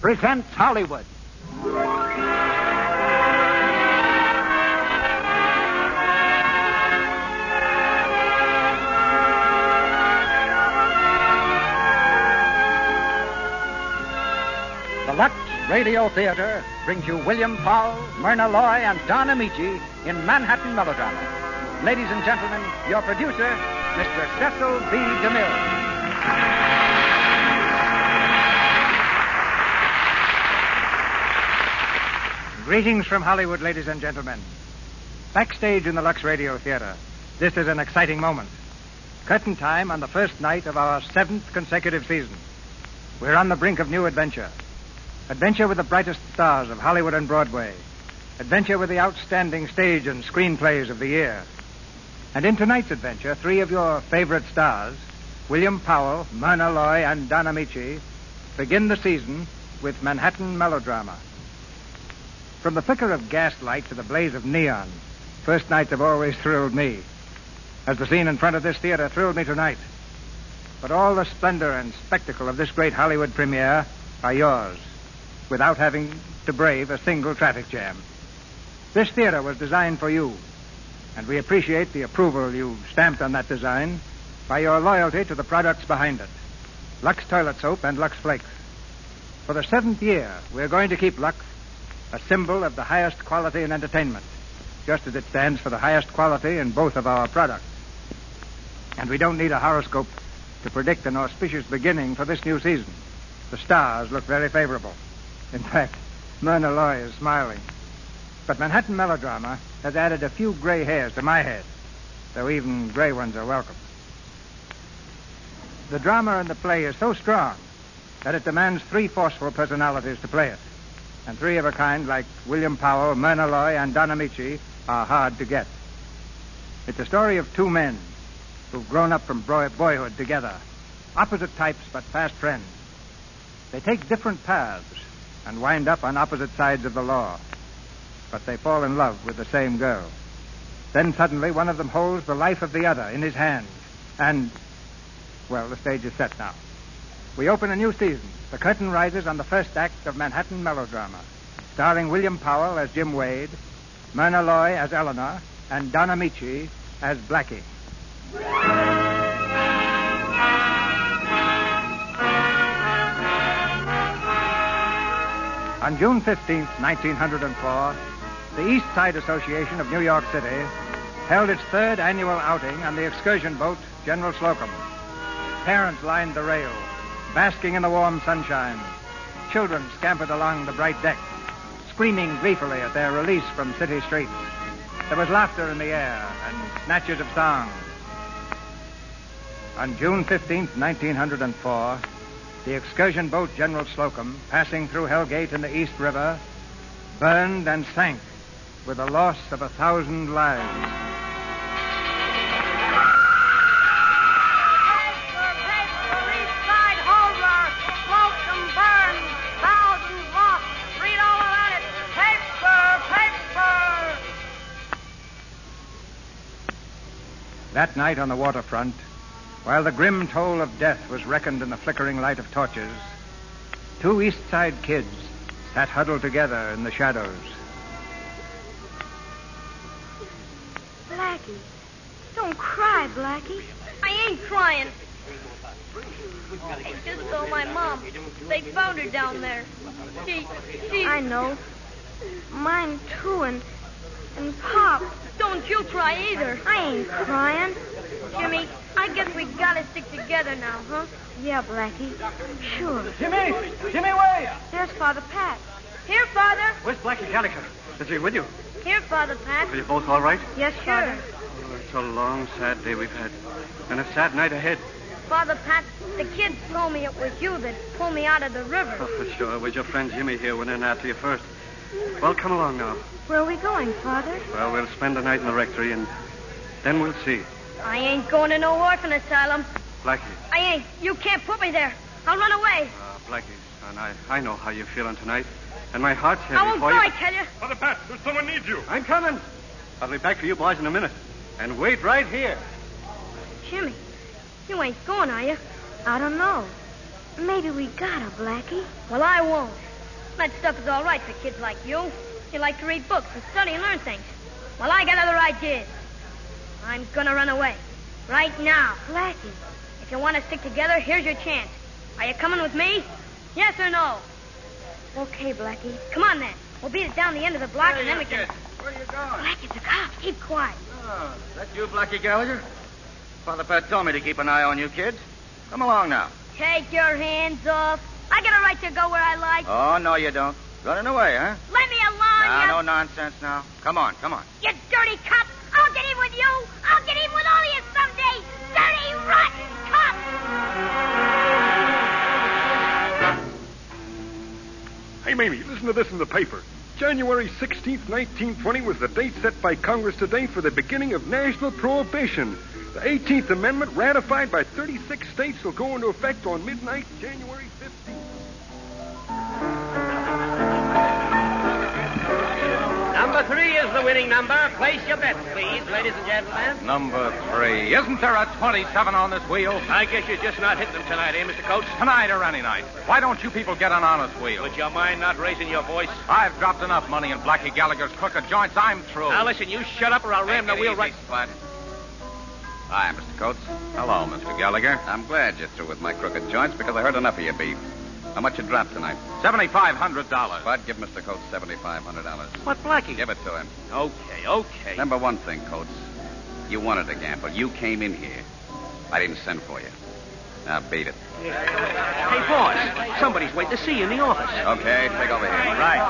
presents Hollywood. The Lux Radio Theater brings you William Powell, Myrna Loy, and Don Amici in Manhattan Melodrama. Ladies and gentlemen, your producer, Mr. Cecil B. DeMille. Greetings from Hollywood, ladies and gentlemen. Backstage in the Lux Radio Theater, this is an exciting moment. Curtain time on the first night of our 7th consecutive season. We're on the brink of new adventure. Adventure with the brightest stars of Hollywood and Broadway. Adventure with the outstanding stage and screenplays of the year. And in tonight's adventure, 3 of your favorite stars, William Powell, Myrna Loy, and Don Amici, begin the season with Manhattan Melodrama. From the flicker of gaslight to the blaze of neon, first nights have always thrilled me, as the scene in front of this theater thrilled me tonight. But all the splendor and spectacle of this great Hollywood premiere are yours, without having to brave a single traffic jam. This theater was designed for you, and we appreciate the approval you stamped on that design by your loyalty to the products behind it. Lux Toilet Soap and Lux Flakes. For the 7th year, we're going to keep Lux a symbol of the highest quality in entertainment, just as it stands for the highest quality in both of our products. And we don't need a horoscope to predict an auspicious beginning for this new season. The stars look very favorable. In fact, Myrna Loy is smiling. But Manhattan Melodrama has added a few gray hairs to my head, though even gray ones are welcome. The drama in the play is so strong that it demands 3 forceful personalities to play it. And 3 of a kind, like William Powell, Myrna Loy, and Don Amici, are hard to get. It's a story of 2 men who've grown up from boyhood together, opposite types but fast friends. They take different paths and wind up on opposite sides of the law, but they fall in love with the same girl. Then suddenly one of them holds the life of the other in his hands, and, well, the stage is set now. We open a new season. The curtain rises on the first act of Manhattan Melodrama, starring William Powell as Jim Wade, Myrna Loy as Eleanor, and Don Amici as Blackie. On June 15th, 1904, the East Side Association of New York City held its 3rd annual outing on the excursion boat General Slocum. Parents lined the rail, basking in the warm sunshine. Children scampered along the bright deck, screaming gleefully at their release from city streets. There was laughter in the air and snatches of song. On June 15th, 1904, the excursion boat General Slocum, passing through Hellgate in the East River, burned and sank with the loss of 1,000 lives. That night on the waterfront, while the grim toll of death was reckoned in the flickering light of torches, 2 East Side kids sat huddled together in the shadows. Blackie, don't cry, Blackie. I ain't crying. I just saw my mom. They found her down there. She... I know. Mine, too, and Pop. Don't you cry either. I ain't crying. Jimmy, I guess we gotta stick together now, huh? Yeah, Blackie. Sure. Jimmy, wait! There's Father Pat. Here, Father. Where's Blackie Gallagher? Is he with you? Here, Father Pat. Are you both all right? Yes, Father. Oh, it's a long, sad day we've had. And a sad night ahead. Father Pat, the kids told me it was you that pulled me out of the river. Oh, sure. It was your friend Jimmy here went in after you first. Well, come along now. Where are we going, Father? Well, we'll spend the night in the rectory, and then we'll see. I ain't going to no orphan asylum. Blackie. I ain't. You can't put me there. I'll run away. Blackie, son, I know how you're feeling tonight. And my heart's heavy I won't for go, you. I tell you. Father Pat, someone needs you. I'm coming. I'll be back for you boys in a minute. And wait right here. Jimmy, you ain't going, are you? I don't know. Maybe we gotta, Blackie. Well, I won't. That stuff is all right for kids like you. You like to read books and study and learn things. Well, I got other ideas. I'm gonna run away. Right now. Blackie. If you want to stick together, here's your chance. Are you coming with me? Yes or no? Okay, Blackie. Come on, then. We'll beat it down the end of the block, and then we can... Where are you going? Blackie, the cops. Keep quiet. Oh, is that you, Blackie Gallagher? Father Pat told me to keep an eye on you kids. Come along now. Take your hands off. I got a right to go where I like. Oh, no, you don't. Running away, huh? Let me alone, No nonsense now. Come on. You dirty cop. I'll get in with you. I'll get in with all of you someday. Dirty, rotten cop. Hey, Mamie, listen to this in the paper. January 16th, 1920 was the date set by Congress today for the beginning of national prohibition. The 18th Amendment, ratified by 36 states, will go into effect on midnight, January 15th. Number 3 is the winning number. Place your bets, please, ladies and gentlemen. Number 3. Isn't there a 27 on this wheel? I guess you're just not hitting them tonight, eh, Mr. Coates? Tonight or any night. Why don't you people get an honest wheel? Would you mind not raising your voice? I've dropped enough money in Blackie Gallagher's crooked joints. I'm through. Now, listen, you shut up or I'll ram the wheel right... Spud. Hi, Mr. Coates. Hello, Mr. Gallagher. I'm glad you're through with my crooked joints because I heard enough of your beef. How much you dropped tonight? $7,500. Bud, give Mr. Coates $7,500. What, Blackie? Give it to him. Okay. Remember one thing, Coates. You wanted to gamble. You came in here. I didn't send for you. Now beat it. Hey, boss, somebody's waiting to see you in the office. Okay, take over here. Right.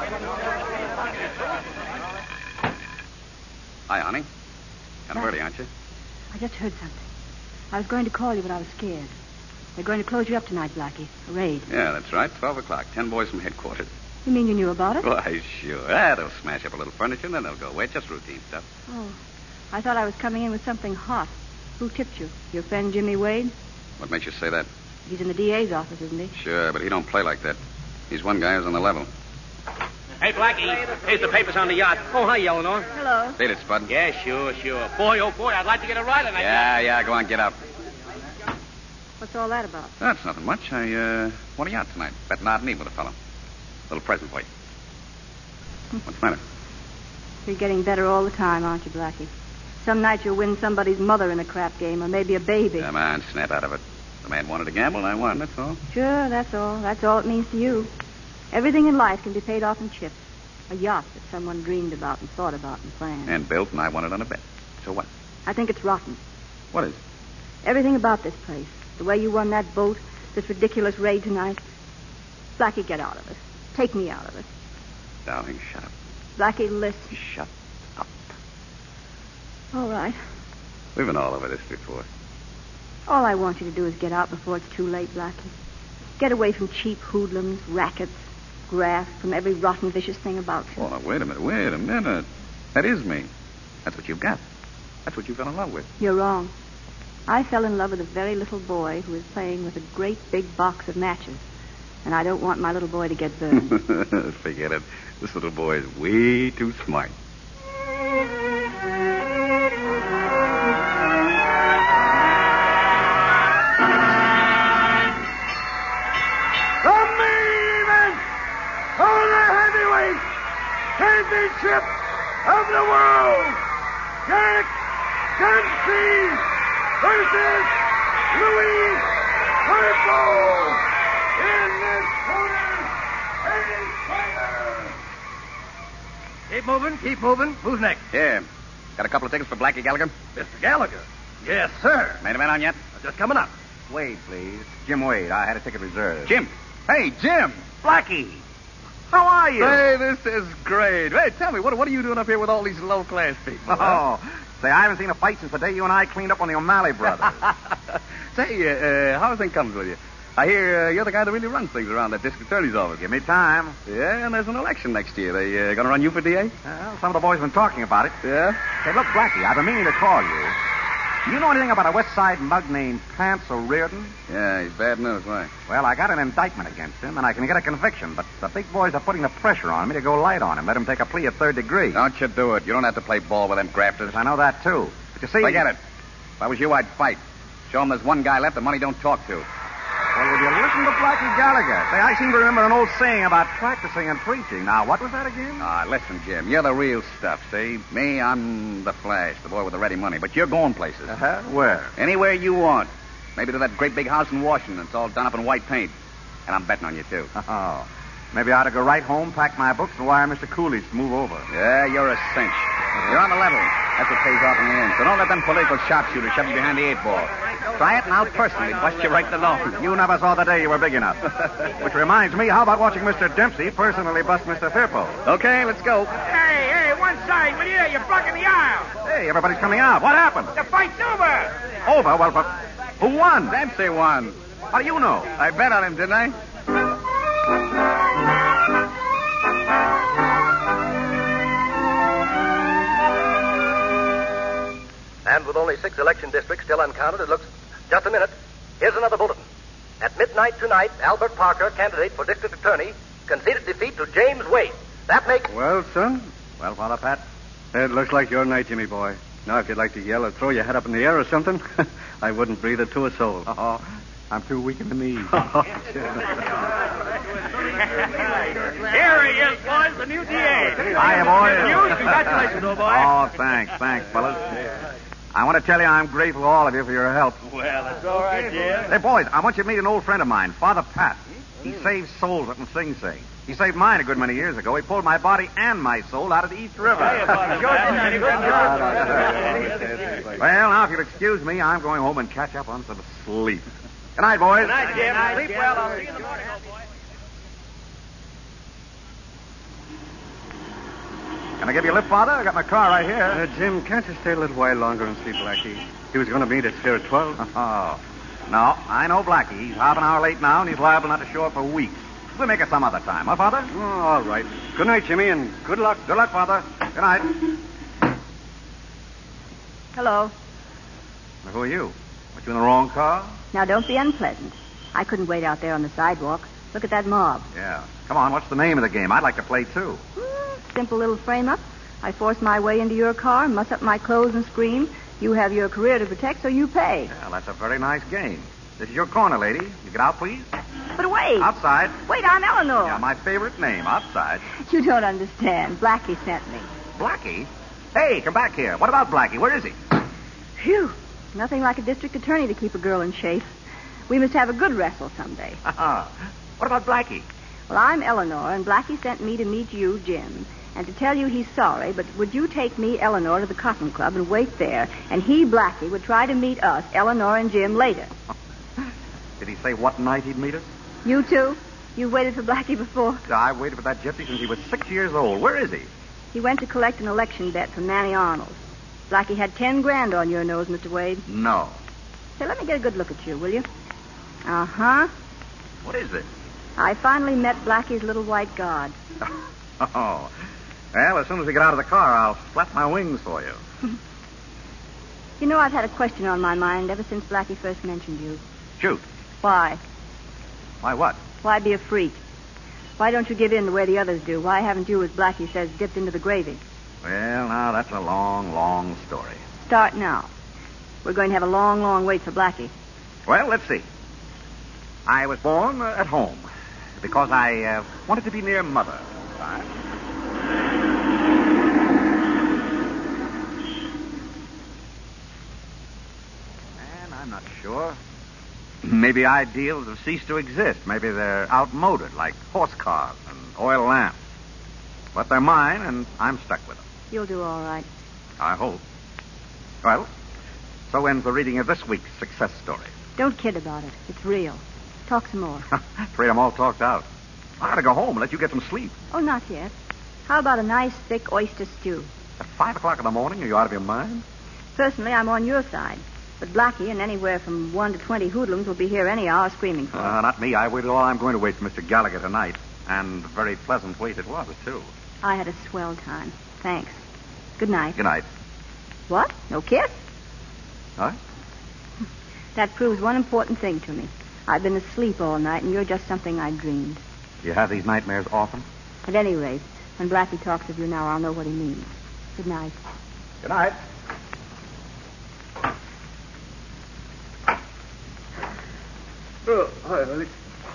Hi, honey. Kind of early, aren't you? I just heard something. I was going to call you, but I was scared. They're going to close you up tonight, Blackie. A raid. Yeah, that's right. 12 o'clock. 10 boys from headquarters. You mean you knew about it? Why, sure. They'll smash up a little furniture, and then they'll go away. Just routine stuff. Oh, I thought I was coming in with something hot. Who tipped you? Your friend Jimmy Wade? What makes you say that? He's in the DA's office, isn't he? Sure, but he don't play like that. He's one guy who's on the level. Hey, Blackie, here's the papers on the yacht. Oh, hi, Eleanor. Hello. Beat it, Spud. Yeah, sure. Boy, oh, boy, I'd like to get a ride on that. Yeah, go on, get out. What's all that about? That's nothing much. I want a yacht tonight. Betting odd and even with a fellow. Little present for you. What's the matter? You're getting better all the time, aren't you, Blackie? Some night you'll win somebody's mother in a crap game, or maybe a baby. Come on, snap out of it. The man wanted to gamble, and I won, that's all. Sure, that's all. That's all it means to you. Everything in life can be paid off in chips. A yacht that someone dreamed about and thought about and planned. And built, and I won it on a bet. So what? I think it's rotten. What is? Everything about this place. The way you won that boat, this ridiculous raid tonight. Blackie, get out of it. Take me out of it. Darling, shut up. Blackie, listen. Shut up. All right. We've been all over this before. All I want you to do is get out before it's too late, Blackie. Get away from cheap hoodlums, rackets, graft, from every rotten, vicious thing about you. Oh, now, wait a minute. That is me. That's what you've got. That's what you fell in love with. You're wrong. I fell in love with a very little boy who was playing with a great big box of matches. And I don't want my little boy to get burned. Forget it. This little boy is way too smart. The main event for the heavyweight championship of the world. Jack Dempsey versus Louis Harpo. In this corner, Eddie Spider. Keep moving. Who's next? Here. Got a couple of tickets for Blackie Gallagher? Mr. Gallagher. Yes, sir. Main event on yet? Just coming up. Wade, please. Jim Wade. I had a ticket reserved. Jim. Hey, Jim. Blackie. How are you? Hey, this is great. Hey, tell me, what are you doing up here with all these low-class people? Oh, say, I haven't seen a fight since the day you and I cleaned up on the O'Malley brothers. Say, how's things coming with you? I hear you're the guy that really runs things around that district attorney's office. Give me time. Yeah, and there's an election next year. They going to run you for DA? Well, some of the boys have been talking about it. Yeah? Hey, look, Blackie, I've been meaning to call you. You know anything about a West Side mug named Pants O'Riordan? Yeah, he's bad news. Why? Well, I got an indictment against him, and I can get a conviction, but the big boys are putting the pressure on me to go light on him, let him take a plea of third degree. Don't you do it. You don't have to play ball with them grafters. I know that, too. But you see... Forget it. If I was you, I'd fight. Show them there's one guy left the money don't talk to. Well, will you listen listen to Blackie Gallagher. Say, I seem to remember an old saying about practicing and preaching. Now, what was that again? Listen, Jim, you're the real stuff, see? Me, I'm the Flash, the boy with the ready money. But you're going places. Uh-huh. Where? Anywhere you want. Maybe to that great big house in Washington. It's all done up in white paint. And I'm betting on you, too. Oh. Maybe I ought to go right home, pack my books, and wire Mr. Coolidge to move over. Yeah, you're a cinch. You're on the level. That's what pays off in the end. So don't let them political sharpshooters shove you behind the 8-ball. Try it, and I'll personally bust you right in the nose. You never saw the day you were big enough. Which reminds me, how about watching Mr. Dempsey personally bust Mr. Firpo? Okay, let's go. Hey, one side, will you? You're blocking the aisle. Hey, everybody's coming out. What happened? The fight's over. Over? Well, but who won? Dempsey won. How do you know? I bet on him, didn't I? And with only 6 election districts still uncounted, it looks... Just a minute. Here's another bulletin. At midnight tonight, Albert Parker, candidate for district attorney, conceded defeat to James Wade. That makes... Well, son, Well, Father Pat? it looks like your night, Jimmy boy. Now, if you'd like to yell or throw your head up in the air or something, I wouldn't breathe it to a soul. Oh, I'm too weak in the knees. Here he is, boys, the new DA. Hiya, boys. Congratulations, old boy. Oh, thanks, fellas. I want to tell you I'm grateful to all of you for your help. Well, that's all right, Jim. Hey, boys, I want you to meet an old friend of mine, Father Pat. He saves souls up in Sing Sing. He saved mine a good many years ago. He pulled my body and my soul out of the East River. Well, now, if you'll excuse me, I'm going home and catch up on some sleep. Good night, boys. Good night, Jim. Sleep well. I'll see you in the morning, old boy. Can I give you a lift, Father? I got my car right here. Jim, can't you stay a little while longer and see Blackie? He was going to meet us here at 12. Oh. No, I know Blackie. He's half an hour late now, and he's liable not to show up for weeks. We'll make it some other time, huh, Father? Oh, all right. Good night, Jimmy, and good luck. Good luck, Father. Good night. Hello. Now, who are you? Were you in the wrong car? Now, don't be unpleasant. I couldn't wait out there on the sidewalk. Look at that mob. Yeah. Come on, what's the name of the game? I'd like to play, too. Simple little frame-up. I force my way into your car, muss up my clothes and scream. You have your career to protect, so you pay. Well, that's a very nice game. This is your corner, lady. You get out, please. But wait. Outside. Wait, I'm Eleanor. Yeah, my favorite name, outside. You don't understand. Blackie sent me. Blackie? Hey, come back here. What about Blackie? Where is he? Phew. Nothing like a district attorney to keep a girl in shape. We must have a good wrestle someday. What about Blackie? Well, I'm Eleanor, and Blackie sent me to meet you, Jim, and to tell you he's sorry, but would you take me, Eleanor, to the Cotton Club and wait there, and he, Blackie, would try to meet us, Eleanor and Jim, later. Did he say what night he'd meet us? You too? You've waited for Blackie before? I waited for that gypsy since he was 6 years old. Where is he? He went to collect an election bet from Manny Arnold. Blackie had $10,000 on your nose, Mr. Wade. No. Say, let me get a good look at you, will you? Uh-huh. What is this? I finally met Blackie's little white god. Oh. Well, as soon as we get out of the car, I'll flap my wings for you. You know, I've had a question on my mind ever since Blackie first mentioned you. Shoot. Why? Why what? Why be a freak? Why don't you give in the way the others do? Why haven't you, as Blackie says, dipped into the gravy? Well, now, that's a long, long story. Start now. We're going to have a long, long wait for Blackie. Well, let's see. I was born at home because I wanted to be near Mother. And I'm not sure. Maybe ideals have ceased to exist. Maybe they're outmoded, like horse cars and oil lamps. But they're mine, and I'm stuck with them. You'll do all right. I hope. Well, so ends the reading of this week's success story. Don't kid about it. It's real. Talk some more. Afraid I'm all talked out. I gotta go home and let you get some sleep. Oh, not yet. How about a nice, thick oyster stew? At 5 o'clock in the morning? Are you out of your mind? Personally, I'm on your side. But Blackie and anywhere from 1 to 20 hoodlums will be here any hour screaming for us. Not me. I waited all I'm going to wait for Mr. Gallagher tonight. And a very pleasant wait it was, too. I had a swell time. Thanks. Good night. Good night. What? No kiss? Huh? That proves one important thing to me. I've been asleep all night, and you're just something I dreamed. You have these nightmares often? At any rate, when Blackie talks of you now, I'll know what he means. Good night. Good night. Oh, hi, honey.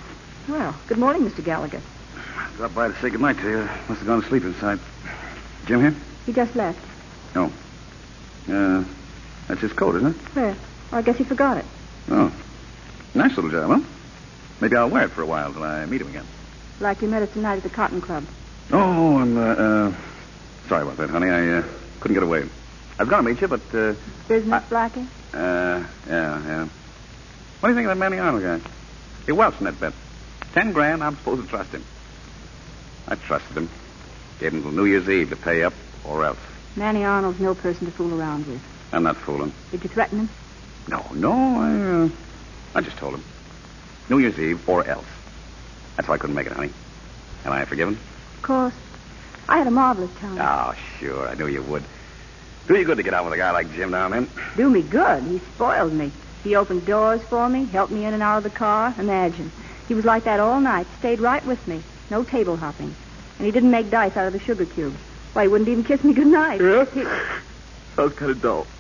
Well, good morning, Mr. Gallagher. Dropped by to say goodnight to you. Must have gone to sleep inside. Jim here? He just left. Oh. That's his coat, isn't it? Where? Oh, I guess he forgot it. Oh. Nice little job, huh? Maybe I'll wear it for a while till I meet him again. Like you met us tonight at the Cotton Club. Oh, I'm, sorry about that, honey. I couldn't get away. I was going to meet you, but, Business, Blackie? Yeah. What do you think of that Manny Arnold guy? He welched in that bet. $10,000, I'm supposed to trust him. I trusted him. Gave him till New Year's Eve to pay up, or else. Manny Arnold's no person to fool around with. I'm not fooling. Did you threaten him? No, I just told him. New Year's Eve, or else. That's why I couldn't make it, honey. Am I forgiven? Of course. I had a marvelous time. Oh, sure. I knew you would. Do you good to get out with a guy like Jim down then? Do me good. He spoiled me. He opened doors for me, helped me in and out of the car. Imagine. He was like that all night. Stayed right with me. No table hopping. And he didn't make dice out of the sugar cubes. Why, he wouldn't even kiss me goodnight. Yeah? Sounds kind of dull.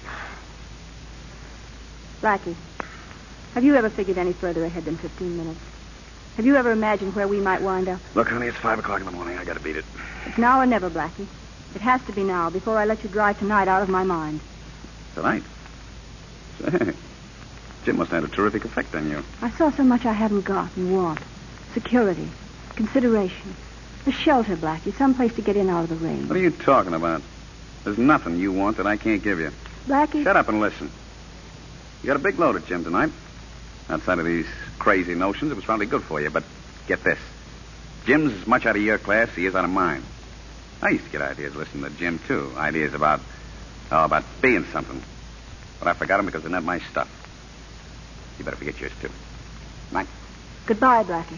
Blackie, have you ever figured any further ahead than 15 minutes? Have you ever imagined where we might wind up? Look, honey, it's 5 o'clock in the morning. I gotta beat it. It's now or never, Blackie. It has to be now, before I let you drive tonight out of my mind. Tonight? Say, Jim must have had a terrific effect on you. I saw so much I haven't got and want. Security, consideration, a shelter, Blackie, someplace to get in out of the rain. What are you talking about? There's nothing you want that I can't give you. Blackie? Shut up and listen. You got a big load at Jim tonight. Outside of these crazy notions, it was probably good for you, but get this. Jim's as much out of your class as he is out of mine. I used to get ideas listening to Jim, too. Ideas about being something. But I forgot them because they're not my stuff. You better forget yours, too. Night. Goodbye, Blackie.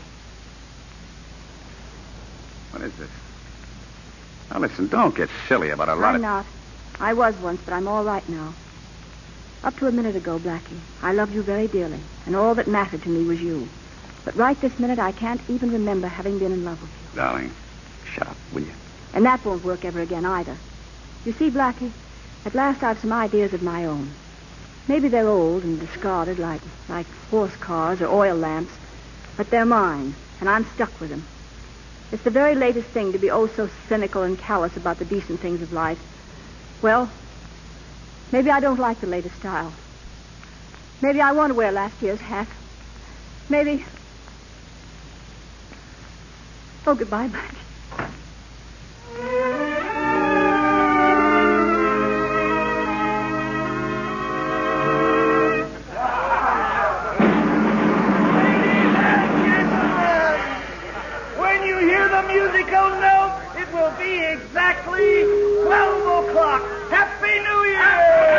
What is this? Now, listen, don't get silly about a lot I'm of... not. I was once, but I'm all right now. Up to a minute ago, Blackie, I loved you very dearly, and all that mattered to me was you. But right this minute, I can't even remember having been in love with you. Darling, shut up, will you? And that won't work ever again, either. You see, Blackie, at last I've some ideas of my own. Maybe they're old and discarded, like horse cars or oil lamps, but they're mine, and I'm stuck with them. It's the very latest thing to be oh so cynical and callous about the decent things of life. Well, maybe I don't like the latest style. Maybe I want to wear last year's hat. Maybe... Oh, goodbye, Blackie. When you hear the musical note, it will be exactly 12 o'clock. Happy New Year!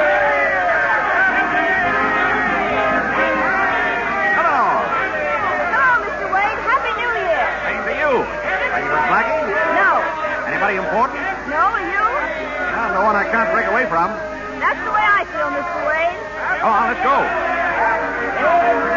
Hello. Hello, Mr. Wade. Happy New Year. Same to you. Are you with Blackie? No. Anybody important? No, are you? No, no one I can't break away from. That's the way I feel, Mr. Wade. Come on, let's go.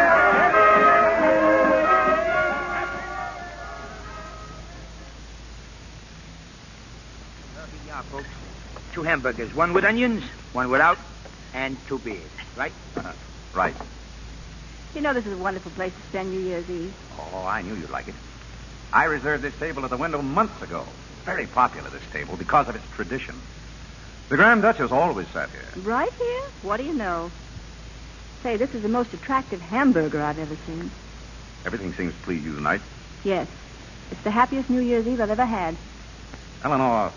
Folks. 2 hamburgers, 1 with onions, 1 without, and 2 beers. Right? Right. You know this is a wonderful place to spend New Year's Eve. Oh, I knew you'd like it. I reserved this table at the window months ago. Very popular, this table, because of its tradition. The Grand Duchess always sat here. Right here? What do you know? Say, this is the most attractive hamburger I've ever seen. Everything seems to please you tonight. Yes. It's the happiest New Year's Eve I've ever had. Eleanor,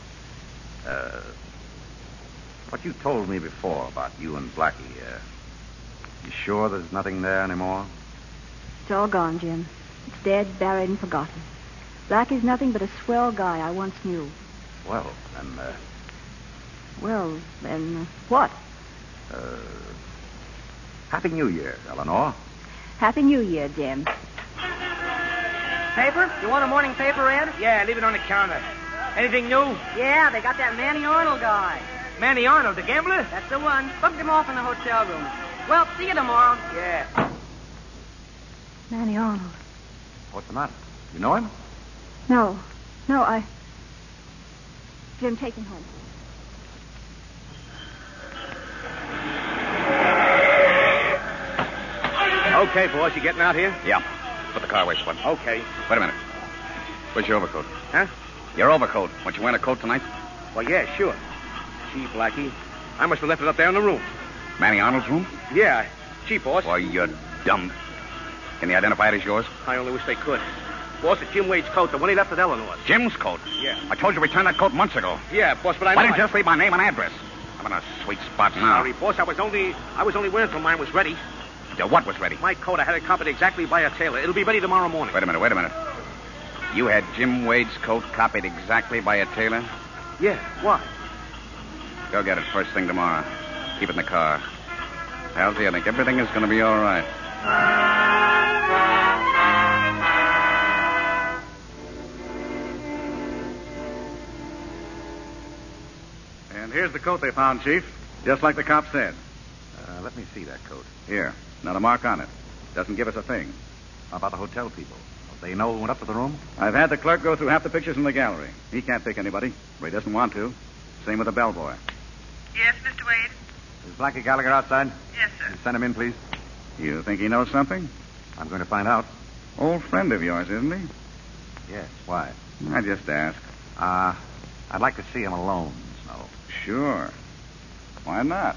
what you told me before about you and Blackie, you sure there's nothing there anymore? It's all gone, Jim. It's dead, buried, and forgotten. Blackie's nothing but a swell guy I once knew. Well, then, Well, then, what? Happy New Year, Eleanor. Happy New Year, Jim. Paper? You want a morning paper, Ed? Yeah, leave it on the counter. Anything new? Yeah, they got that Manny Arnold guy. Manny Arnold, the gambler? That's the one. Booked him off in the hotel room. Well, see you tomorrow. Yeah. Manny Arnold. What's the matter? You know him? No, I... Jim, take him home. Okay, boss, you getting out here? Yeah. Put the car away, Spud. Okay. Wait a minute. Where's your overcoat? Huh? Your overcoat. Weren't you wearing a coat tonight? Well, yeah, sure. Gee, Blackie, I must have left it up there in the room. Manny Arnold's room? Yeah. Gee, boss. Boy, you're dumb. Can you identify it as yours? I only wish they could. Boss, it's Jim Wade's coat, the one he left at Eleanor's. Jim's coat? Yeah. I told you to return that coat months ago. Yeah, boss, but I know... Why didn't you just leave my name and address? I'm in a sweet spot now. Sorry, boss, I was only waiting till mine was ready. What was ready? My coat, I had it copied exactly by a tailor. It'll be ready tomorrow morning. Wait a minute. You had Jim Wade's coat copied exactly by a tailor? Yeah, why? Go get it first thing tomorrow. Keep it in the car. Halsey, I think everything is going to be all right. And here's the coat they found, Chief. Just like the cop said. Let me see that coat. Here. Not a mark on it. Doesn't give us a thing. How about the hotel people? They know who went up to the room? I've had the clerk go through half the pictures in the gallery. He can't pick anybody, or he doesn't want to. Same with the bellboy. Yes, Mr. Wade? Is Blackie Gallagher outside? Yes, sir. Send him in, please. You think he knows something? I'm going to find out. Old friend of yours, isn't he? Yes, why? I just asked. I'd like to see him alone, Snow. Sure. Why not?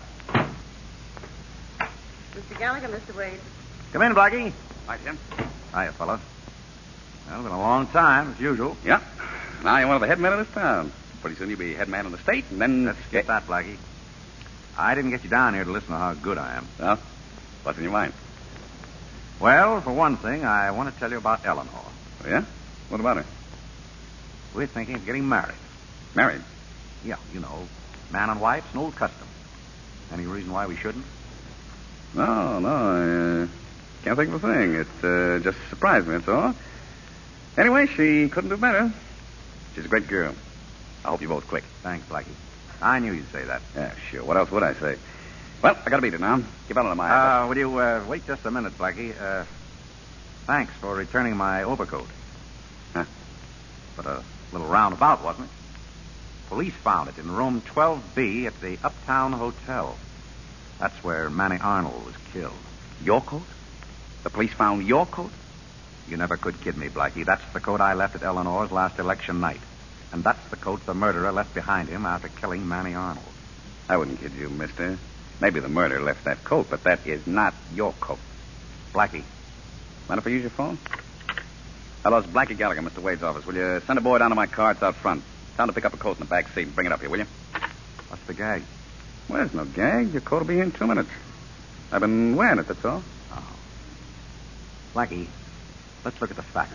Mr. Gallagher, Mr. Wade. Come in, Blackie. Hi, Jim. Hiya, fella. Well, it's been a long time, as usual. Yeah. Now you're one of the head men of this town. Pretty soon you'll be head man of the state, and then... Let's get that, Blackie. I didn't get you down here to listen to how good I am. Well, what's in your mind? Well, for one thing, I want to tell you about Eleanor. Oh, yeah? What about her? We're thinking of getting married. Married? Yeah, you know, man and wife, it's an old custom. Any reason why we shouldn't? No, I can't think of a thing. It just surprised me, that's all. Anyway, she couldn't do better. She's a great girl. I hope you both click. Thanks, Blackie. I knew you'd say that. Yeah, sure. What else would I say? Well, I gotta beat it now. Give Ellen my address. Will you wait just a minute, Blackie? Thanks for returning my overcoat. Huh? But a little roundabout, wasn't it? Police found it in room 12B at the Uptown Hotel. That's where Manny Arnold was killed. Your coat? The police found your coat? You never could kid me, Blackie. That's the coat I left at Eleanor's last election night. And that's the coat the murderer left behind him after killing Manny Arnold. I wouldn't kid you, mister. Maybe the murderer left that coat, but that is not your coat. Blackie. Mind if I use your phone? Hello, it's Blackie Gallagher, Mr. Wade's office. Will you send a boy down to my car? It's out front. Tell him to pick up a coat in the back seat and bring it up here, will you? What's the gag? Well, there's no gag. Your coat will be here in 2 minutes. I've been wearing it, that's all. Oh. Blackie, let's look at the facts.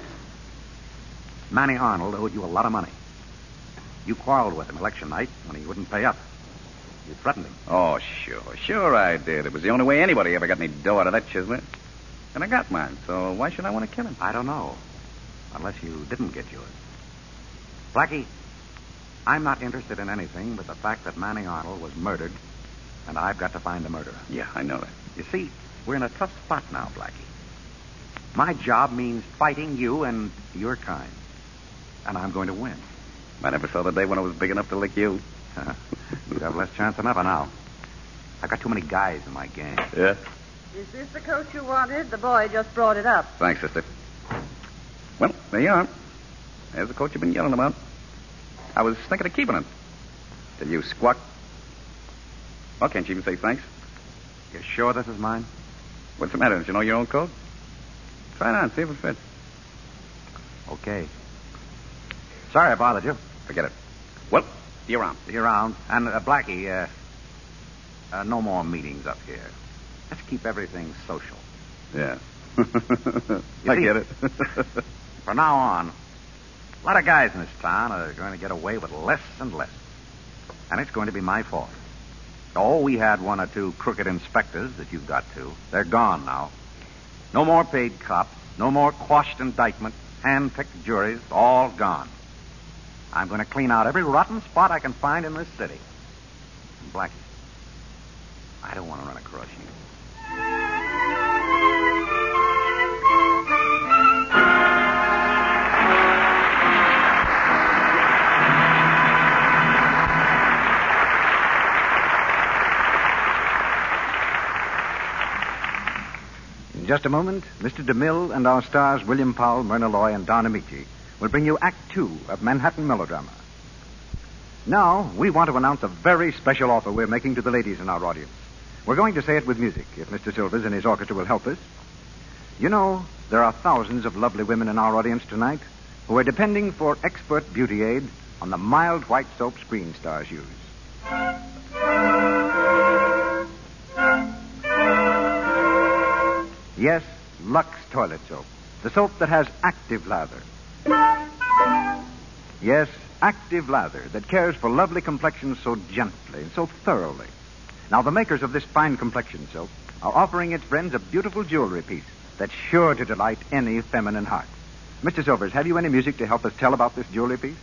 Manny Arnold owed you a lot of money. You quarreled with him election night when he wouldn't pay up. You threatened him. Oh, sure I did. It was the only way anybody ever got any dough out of that chisel. And I got mine, so why should I want to kill him? I don't know. Unless you didn't get yours. Blackie, I'm not interested in anything but the fact that Manny Arnold was murdered, and I've got to find the murderer. Yeah, I know that. You see, we're in a tough spot now, Blackie. My job means fighting you and your kind. And I'm going to win. I never saw the day when I was big enough to lick you. You have less chance than ever now. I've got too many guys in my gang. Yeah? Is this the coat you wanted? The boy just brought it up. Thanks, sister. Well, there you are. There's the coat you've been yelling about. I was thinking of keeping it. Till you squawk. Well, can't you even say thanks? You sure this is mine? What's the matter? Don't you know your own coat? Try it on, see if it fits. Okay. Sorry I bothered you. Forget it. Well, see you around. See you around. And, Blackie, no more meetings up here. Let's keep everything social. Yeah. I get it. From now on, a lot of guys in this town are going to get away with less and less. And it's going to be my fault. Oh, we had one or two crooked inspectors that you've got to. They're gone now. No more paid cops. No more quashed indictment. Hand-picked juries. All gone. I'm going to clean out every rotten spot I can find in this city. And Blackie, I don't want to run across you. In just a moment, Mr. DeMille and our stars William Powell, Myrna Loy, and Don Amici will bring you Act Two of Manhattan Melodrama. Now, we want to announce a very special offer we're making to the ladies in our audience. We're going to say it with music, if Mr. Silvers and his orchestra will help us. You know, there are thousands of lovely women in our audience tonight who are depending for expert beauty aid on the mild white soap Screen Stars use. Yes, Lux Toilet Soap, the soap that has active lather. Yes, active lather that cares for lovely complexions so gently and so thoroughly. Now, the makers of this fine complexion soap are offering its friends a beautiful jewelry piece that's sure to delight any feminine heart. Mr. Silvers, have you any music to help us tell about this jewelry piece?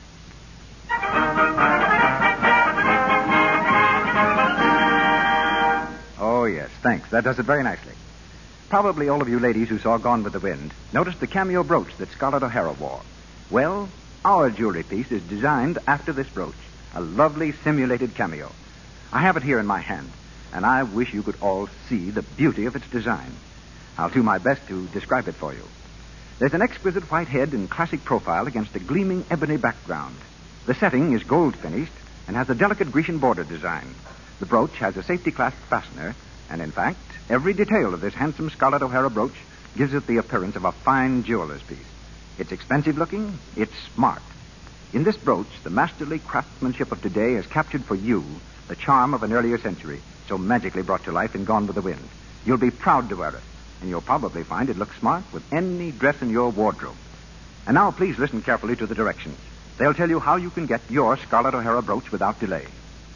Oh, yes, thanks. That does it very nicely. Probably all of you ladies who saw Gone with the Wind noticed the cameo brooch that Scarlett O'Hara wore. Well, our jewelry piece is designed after this brooch, a lovely simulated cameo. I have it here in my hand, and I wish you could all see the beauty of its design. I'll do my best to describe it for you. There's an exquisite white head in classic profile against a gleaming ebony background. The setting is gold finished and has a delicate Grecian border design. The brooch has a safety clasp fastener, and in fact, every detail of this handsome Scarlett O'Hara brooch gives it the appearance of a fine jeweler's piece. It's expensive looking, it's smart. In this brooch, the masterly craftsmanship of today has captured for you the charm of an earlier century, so magically brought to life in Gone with the Wind. You'll be proud to wear it, and you'll probably find it looks smart with any dress in your wardrobe. And now please listen carefully to the directions. They'll tell you how you can get your Scarlett O'Hara brooch without delay.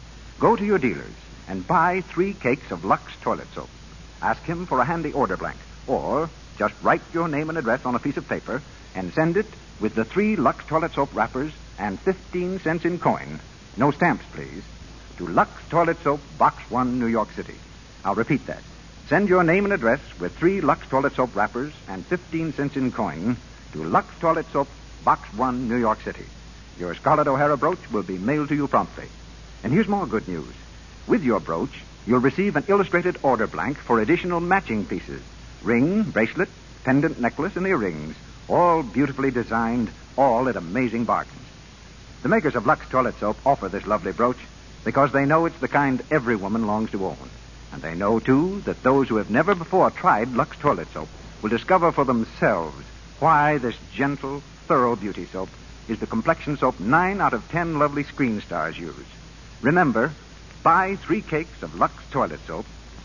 Go to your dealers and buy 3 cakes of Lux Toilet Soap. Ask him for a handy order blank, or just write your name and address on a piece of paper and send it with the 3 Lux Toilet Soap wrappers and 15 cents in coin. No stamps, please. To Lux Toilet Soap, Box 1, New York City. I'll repeat that. Send your name and address with 3 Lux Toilet Soap wrappers and 15 cents in coin to Lux Toilet Soap, Box 1, New York City. Your Scarlett O'Hara brooch will be mailed to you promptly. And here's more good news. With your brooch, you'll receive an illustrated order blank for additional matching pieces. Ring, bracelet, pendant necklace, and earrings. All beautifully designed, all at amazing bargains. The makers of Lux Toilet Soap offer this lovely brooch because they know it's the kind every woman longs to own. And they know, too, that those who have never before tried Lux Toilet Soap will discover for themselves why this gentle, thorough beauty soap is the complexion soap 9 out of 10 lovely Screen Stars use. Remember, buy 3 cakes of Lux Toilet Soap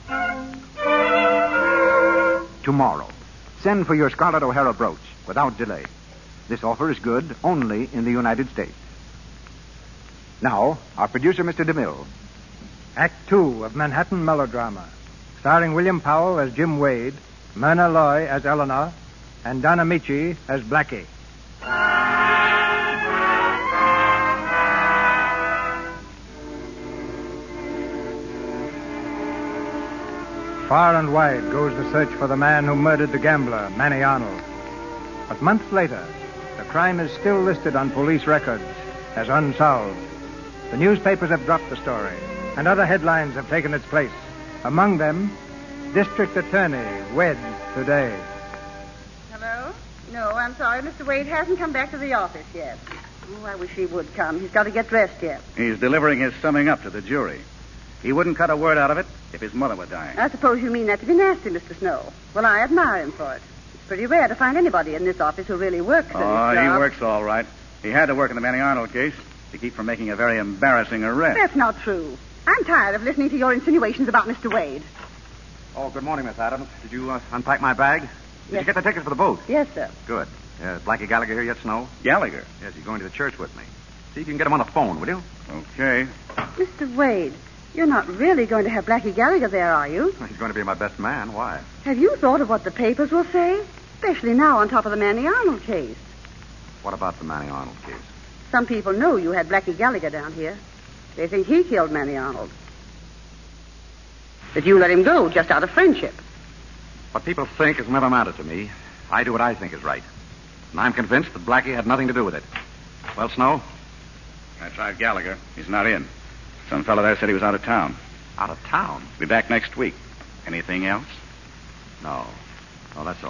tomorrow. Send for your Scarlett O'Hara brooch without delay. This offer is good only in the United States. Now, our producer, Mr. DeMille. Act Two of Manhattan Melodrama, starring William Powell as Jim Wade, Myrna Loy as Eleanor, and Don Amici as Blackie. Far and wide goes the search for the man who murdered the gambler, Manny Arnold. But months later, the crime is still listed on police records as unsolved. The newspapers have dropped the story, and other headlines have taken its place. Among them, District Attorney wed today. Hello? No, I'm sorry. Mr. Wade hasn't come back to the office yet. Oh, I wish he would come. He's got to get dressed yet. He's delivering his summing up to the jury. He wouldn't cut a word out of it if his mother were dying. I suppose you mean that to be nasty, Mr. Snow. Well, I admire him for it. It's pretty rare to find anybody in this office who really works at his job. He works all right. He had to work in the Manny Arnold case to keep from making a very embarrassing arrest. That's not true. I'm tired of listening to your insinuations about Mr. Wade. Oh, good morning, Miss Adams. Did you unpack my bag? Did you get the tickets for the boat? Yes, sir. Good. Is Blackie Gallagher here yet, Snow? Gallagher? Yes, he's going to the church with me. See if you can get him on the phone, will you? Okay. Mr. Wade, you're not really going to have Blackie Gallagher there, are you? He's going to be my best man. Why? Have you thought of what the papers will say? Especially now on top of the Manny Arnold case. What about the Manny Arnold case? Some people know you had Blackie Gallagher down here. They think he killed Manny Arnold. That you let him go just out of friendship. What people think has never mattered to me. I do what I think is right. And I'm convinced that Blackie had nothing to do with it. Well, Snow? I tried Gallagher. He's not in. Some fellow there said he was out of town. Out of town? Be back next week. Anything else? No. Oh, that's all.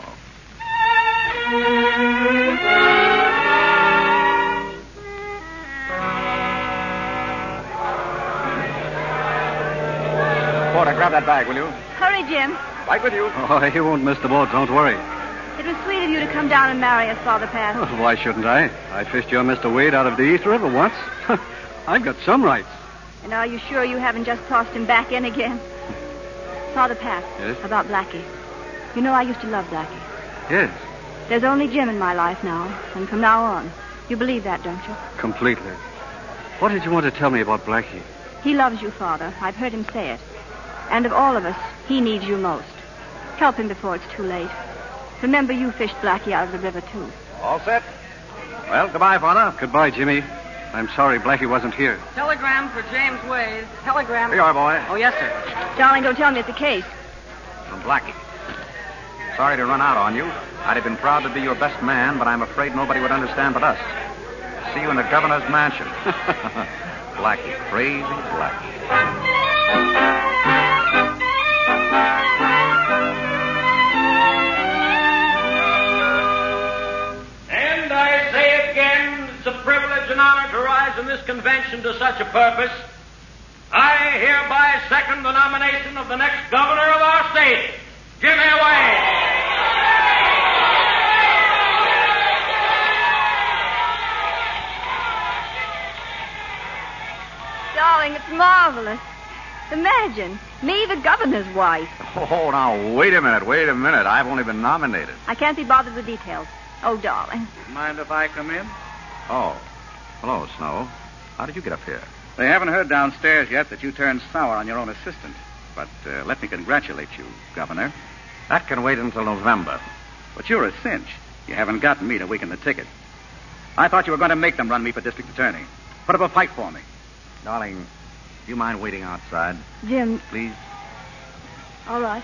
Porter, grab that bag, will you? Hurry, Jim. Right with you. Oh, he won't miss the boat. Don't worry. It was sweet of you to come down and marry us, Father Pat. Oh, why shouldn't I? I fished your Mr. Wade out of the East River once. I've got some rights. And are you sure you haven't just tossed him back in again? Father Pat. Yes? About Blackie. You know I used to love Blackie. Yes, There's only Jim in my life now, and from now on. You believe that, don't you? completely. What did you want to tell me about Blackie? He loves you, Father. I've heard him say it. And of all of us, he needs you most. Help him before it's too late. Remember, you fished Blackie out of the river, too. All set? Well, goodbye, Father. Goodbye, Jimmy. I'm sorry Blackie wasn't here. Telegram for James Wade. Telegram. Here you are, boy. Oh, yes, sir. Darling, don't tell me it's a case. From Blackie. Sorry to run out on you. I'd have been proud to be your best man, but I'm afraid nobody would understand but us. See you in the governor's mansion. Blackie. Crazy Blackie. And I say again, it's a privilege and honor to rise in this convention to such a purpose. I hereby second the nomination of the next governor of our state, Jimmy Wade. Darling, it's marvelous. Imagine, me, the governor's wife. Oh, now, wait a minute. I've only been nominated. I can't be bothered with details. Oh, darling. Mind if I come in? Oh. Hello, Snow. How did you get up here? They haven't heard downstairs yet that you turned sour on your own assistant. But let me congratulate you, Governor. That can wait until November. But you're a cinch. You haven't gotten me to weaken the ticket. I thought you were going to make them run me for district attorney. Put up a fight for me. Darling, do you mind waiting outside? Jim. Please? All right.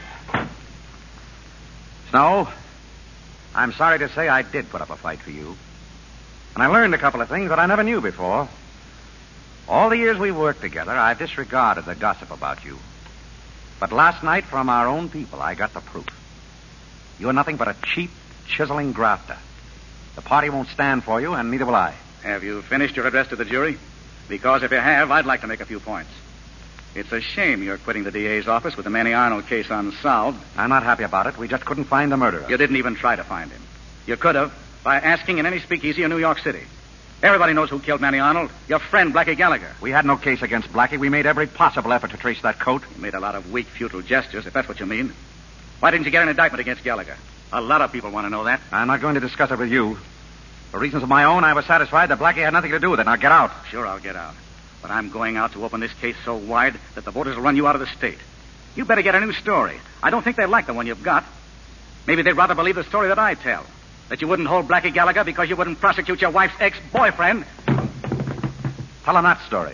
Snow, I'm sorry to say I did put up a fight for you. And I learned a couple of things that I never knew before. All the years we worked together, I've disregarded the gossip about you. But last night, from our own people, I got the proof. You're nothing but a cheap, chiseling grafter. The party won't stand for you, and neither will I. Have you finished your address to the jury? Because if you have, I'd like to make a few points. It's a shame you're quitting the DA's office with the Manny Arnold case unsolved. I'm not happy about it. We just couldn't find the murderer. You didn't even try to find him. You could have by asking in any speakeasy in New York City. Everybody knows who killed Manny Arnold. Your friend, Blackie Gallagher. We had no case against Blackie. We made every possible effort to trace that coat. You made a lot of weak, futile gestures, if that's what you mean. Why didn't you get an indictment against Gallagher? A lot of people want to know that. I'm not going to discuss it with you. For reasons of my own, I was satisfied that Blackie had nothing to do with it. Now get out. Sure, I'll get out. But I'm going out to open this case so wide that the voters will run you out of the state. You better get a new story. I don't think they like the one you've got. Maybe they'd rather believe the story that I tell. That you wouldn't hold Blackie Gallagher because you wouldn't prosecute your wife's ex-boyfriend. Tell them that story.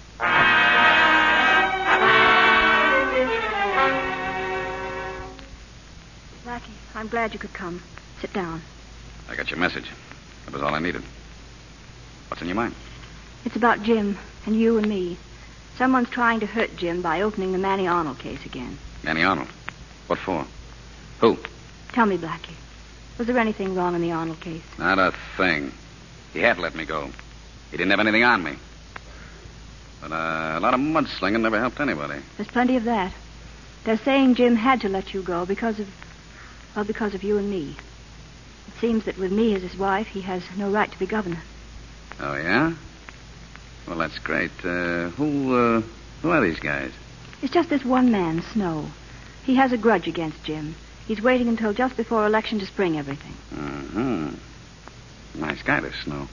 Blackie, I'm glad you could come. Sit down. I got your message. That was all I needed. What's in your mind? It's about Jim and you and me. Someone's trying to hurt Jim by opening the Manny Arnold case again. Manny Arnold? What for? Who? Tell me, Blackie. Was there anything wrong in the Arnold case? Not a thing. He had let me go. He didn't have anything on me. But a lot of mudslinging never helped anybody. There's plenty of that. They're saying Jim had to let you go because of you and me. It seems that with me as his wife, he has no right to be governor. Oh, yeah? Well, that's great. Who are these guys? It's just this one man, Snow. He has a grudge against Jim. He's waiting until just before election to spring everything. Mm-hmm. Nice guy, this Snow.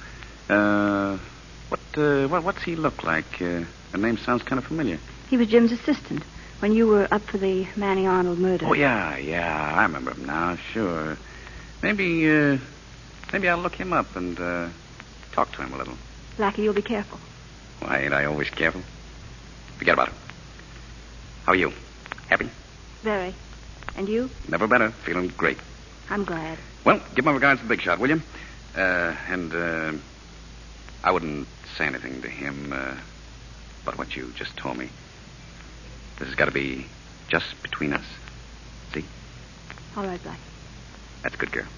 What's he look like? The name sounds kind of familiar. He was Jim's assistant when you were up for the Manny Arnold murder. Oh, yeah. I remember him now, sure. Maybe I'll look him up and talk to him a little. Blackie, you'll be careful. Why, ain't I always careful? Forget about it. How are you? Happy? Very. And you? Never better. Feeling great. I'm glad. Well, give my regards to Big Shot, will you? And I wouldn't say anything to him but what you just told me. This has got to be just between us. See? All right, Blackie. That's good, girl.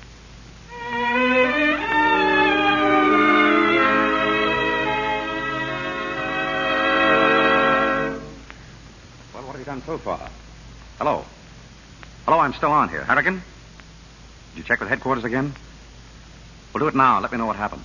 Well, what have you done so far? Hello. Hello, I'm still on here. Harrigan? Did you check with headquarters again? We'll do it now. Let me know what happens.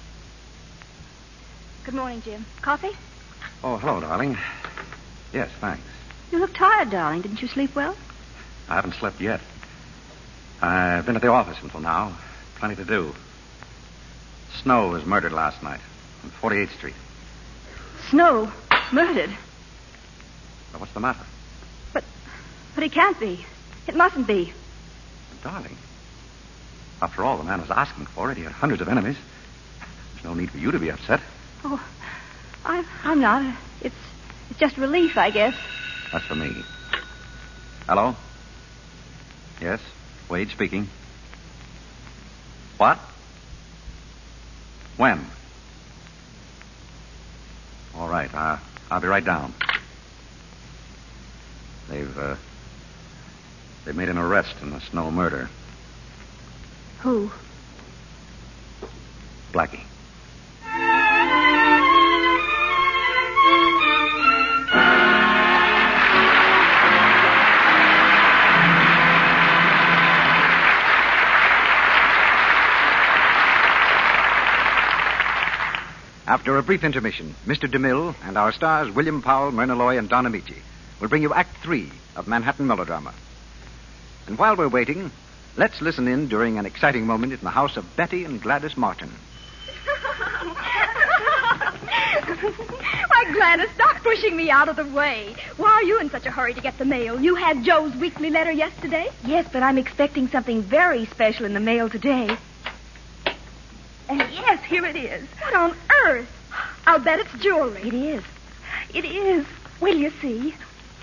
Good morning, Jim. Coffee? Oh, hello, darling. Yes, thanks. You look tired, darling. Didn't you sleep well? I haven't slept yet. I've been at the office until now. Plenty to do. Snow was murdered last night on 48th Street. Snow? Murdered? Well, what's the matter? But he can't be. It mustn't be. Darling, after all the man was asking for it, he had hundreds of enemies. There's no need for you to be upset. Oh, I'm not. It's just relief, I guess. That's for me. Hello? Yes, Wade speaking. What? When? All right, I'll be right down. They've made an arrest in the Snow murder. Who? Blackie. After a brief intermission, Mr. DeMille and our stars William Powell, Myrna Loy, and Don Amici will bring you Act 3 of Manhattan Melodrama. And while we're waiting, let's listen in during an exciting moment in the house of Betty and Gladys Martin. Why, Gladys, stop pushing me out of the way. Why are you in such a hurry to get the mail? You had Joe's weekly letter yesterday? Yes, but I'm expecting something very special in the mail today. And yes, here it is. What on earth? I'll bet it's jewelry. It is. It is. Will you see?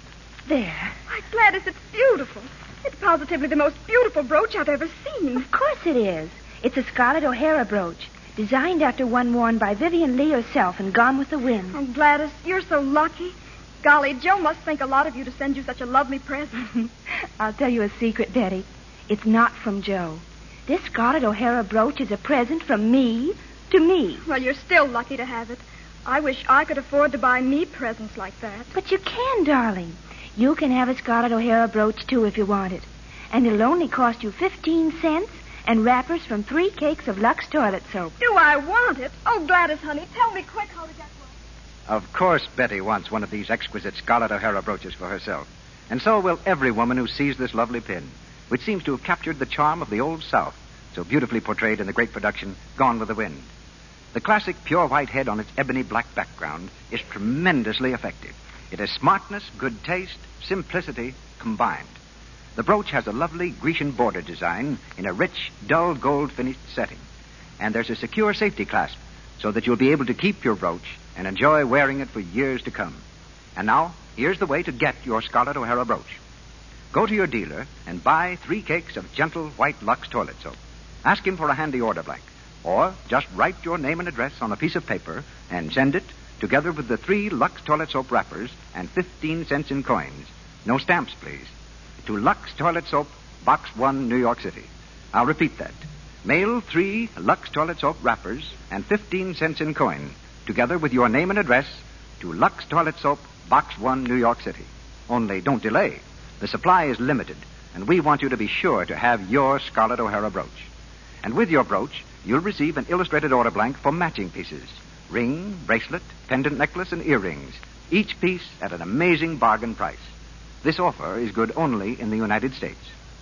There. Why, Gladys, it's beautiful. It's positively the most beautiful brooch I've ever seen. Of course it is. It's a Scarlett O'Hara brooch, designed after one worn by Vivian Lee herself and Gone with the Wind. Oh, Gladys, you're so lucky. Golly, Joe must think a lot of you to send you such a lovely present. I'll tell you a secret, Betty. It's not from Joe. This Scarlett O'Hara brooch is a present from me to me. Well, you're still lucky to have it. I wish I could afford to buy me presents like that. But you can, darling. You can have a Scarlett O'Hara brooch, too, if you want it. And it'll only cost you 15 cents and wrappers from 3 cakes of Lux toilet soap. Do I want it? Oh, Gladys, honey, tell me quick how to get one. Of course Betty wants one of these exquisite Scarlett O'Hara brooches for herself. And so will every woman who sees this lovely pin, which seems to have captured the charm of the Old South, so beautifully portrayed in the great production Gone with the Wind. The classic pure white head on its ebony black background is tremendously effective. It has smartness, good taste, simplicity combined. The brooch has a lovely Grecian border design in a rich, dull gold finished setting. And there's a secure safety clasp so that you'll be able to keep your brooch and enjoy wearing it for years to come. And now, here's the way to get your Scarlett O'Hara brooch. Go to your dealer and buy 3 cakes of gentle white Lux toilet soap. Ask him for a handy order blank. Or just write your name and address on a piece of paper and send it, together with the 3 Lux toilet soap wrappers and 15 cents in coins. No stamps, please. To Lux Toilet Soap, Box 1, New York City. I'll repeat that. Mail 3 Lux Toilet Soap wrappers and 15 cents in coins, together with your name and address, to Lux Toilet Soap, Box 1, New York City. Only don't delay. The supply is limited, and we want you to be sure to have your Scarlett O'Hara brooch. And with your brooch, you'll receive an illustrated order blank for matching pieces. Ring, bracelet, pendant necklace, and earrings. Each piece at an amazing bargain price. This offer is good only in the United States.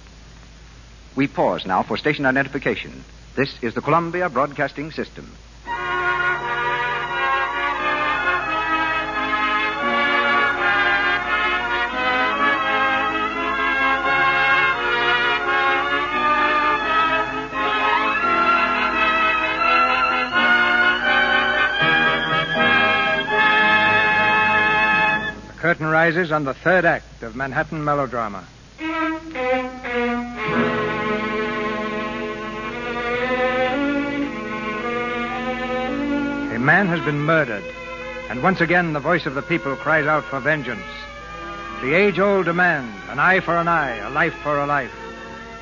We pause now for station identification. This is the Columbia Broadcasting System. Curtain rises on the 3rd act of Manhattan Melodrama. A man has been murdered, and once again the voice of the people cries out for vengeance. The age-old demand, an eye for an eye, a life for a life.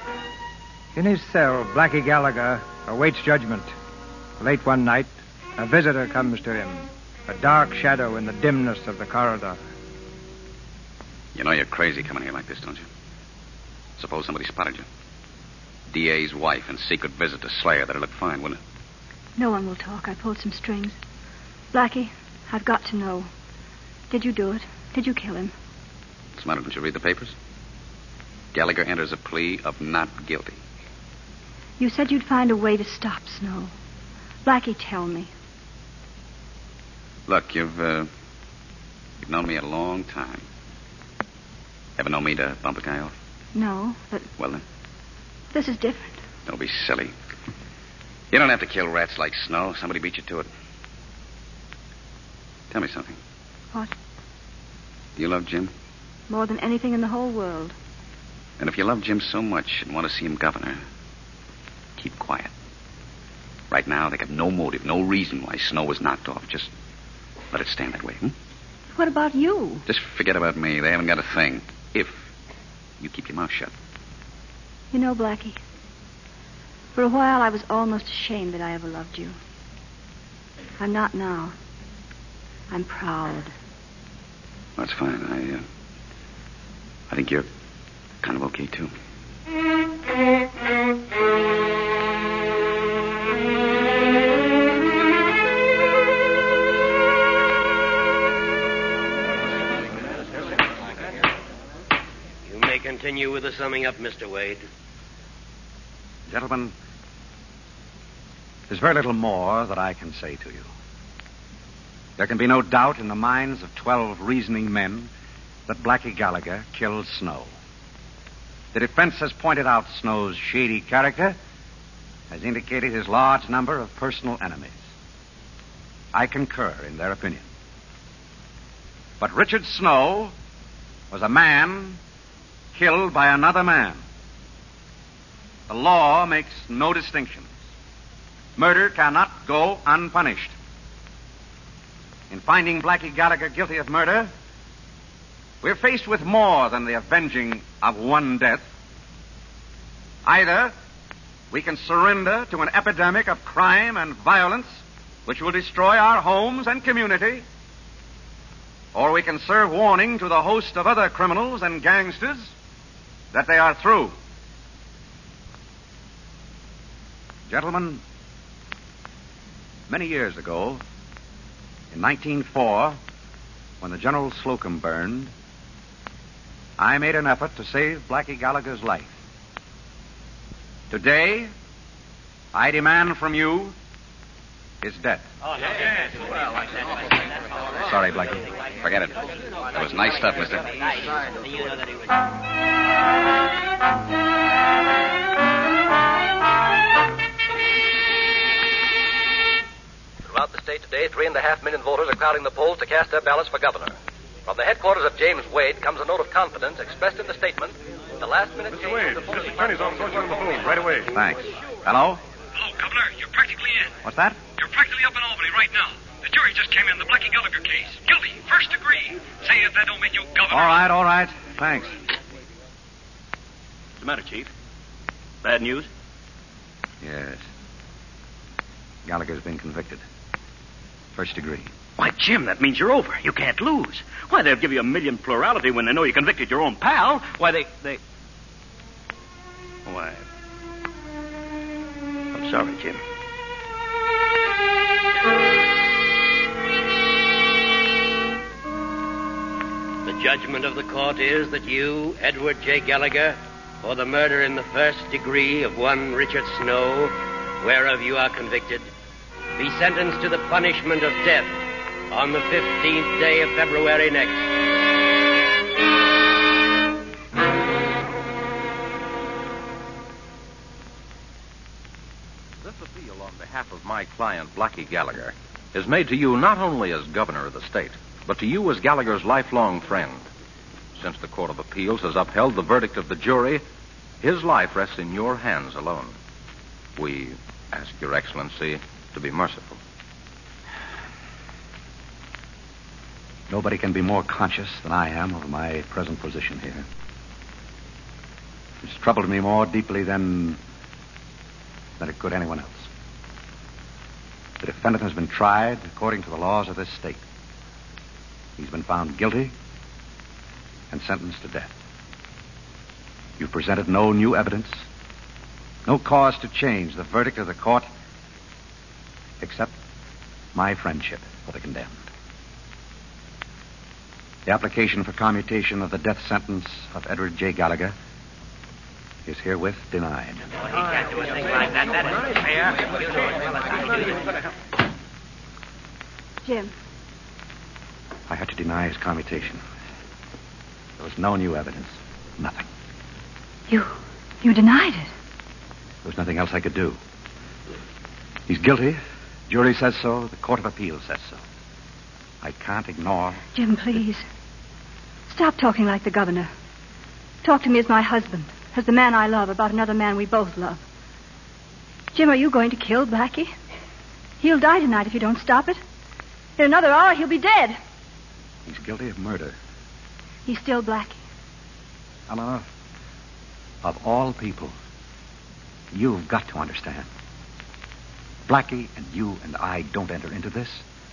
In his cell, Blackie Gallagher awaits judgment. Late one night, a visitor comes to him, a dark shadow in the dimness of the corridor. You know you're crazy coming here like this, don't you? Suppose somebody spotted you. DA's wife and secret visit to Slayer. That'd look fine, wouldn't it? No one will talk. I pulled some strings. Blackie, I've got to know. Did you do it? Did you kill him? What's the matter? Didn't you read the papers? Gallagher enters a plea of not guilty. You said you'd find a way to stop Snow. Blackie, tell me. Look, you've known me a long time. Ever known me to bump a guy off? No, but... Well, then. This is different. Don't be silly. You don't have to kill rats like Snow. Somebody beat you to it. Tell me something. What? Do you love Jim? More than anything in the whole world. And if you love Jim so much and want to see him governor, keep quiet. Right now, they got no motive, no reason why Snow was knocked off. Just let it stand that way, What about you? Just forget about me. They haven't got a thing. If you keep your mouth shut. You know, Blackie, for a while I was almost ashamed that I ever loved you. I'm not now. I'm proud. That's fine. I think you're kind of okay, too. You may continue with the summing up, Mr. Wade. Gentlemen, there's very little more that I can say to you. There can be no doubt in the minds of 12 reasoning men that Blackie Gallagher killed Snow. The defense has pointed out Snow's shady character, has indicated his large number of personal enemies. I concur in their opinion. But Richard Snow was a man killed by another man. The law makes no distinctions. Murder cannot go unpunished. In finding Blackie Gallagher guilty of murder, we're faced with more than the avenging of one death. Either we can surrender to an epidemic of crime and violence which will destroy our homes and community, or we can serve warning to the host of other criminals and gangsters that they are through. Gentlemen, many years ago, in 1904, when the General Slocum burned, I made an effort to save Blackie Gallagher's life. Today, I demand from you his death. Sorry, Blackie. Forget it. That was nice stuff, mister. Throughout the state today, 3.5 million voters are crowding the polls to cast their ballots for governor. From the headquarters of James Wade comes a note of confidence expressed in the statement. The last-minute Mr. Wade, District Attorney's office wants you on the phone right away. Thanks. Hello? Hello, Governor. You're practically in. What's that? You're practically up in Albany right now. The jury just came in the Blackie Gallagher case. Guilty, first degree. Say if that don't make you governor. All right. Thanks. What's the matter, Chief? Bad news? Yes. Gallagher's been convicted. First degree. Why, Jim, that means you're over. You can't lose. Why, they'll give you 1 million plurality when they know you convicted your own pal. Why, they... Why... I'm sorry, Jim. The judgment of the court is that you, Edward J. Gallagher, for the murder in the first degree of one Richard Snow, whereof you are convicted, be sentenced to the punishment of death on the 15th day of February next. This appeal on behalf of my client, Blackie Gallagher, is made to you not only as governor of the state, but to you as Gallagher's lifelong friend. Since the Court of Appeals has upheld the verdict of the jury, his life rests in your hands alone. We ask Your Excellency to be merciful. Nobody can be more conscious than I am of my present position here. It's troubled me more deeply than than it could anyone else. The defendant has been tried according to the laws of this state. He's been found guilty and sentenced to death. You've presented no new evidence, no cause to change the verdict of the court, except my friendship for the condemned. The application for commutation of the death sentence of Edward J. Gallagher is herewith denied. Jim. I had to deny his commutation. There was no new evidence. Nothing. You denied it. There was nothing else I could do. He's guilty. Jury says so. The Court of Appeals says so. I can't ignore... Jim, please. Stop talking like the governor. Talk to me as my husband, as the man I love, about another man we both love. Jim, are you going to kill Blackie? He'll die tonight if you don't stop it. In another hour, he'll be dead. He's guilty of murder. He's still Blackie. Eleanor, of all people, you've got to understand. Blackie and you and I don't enter into this.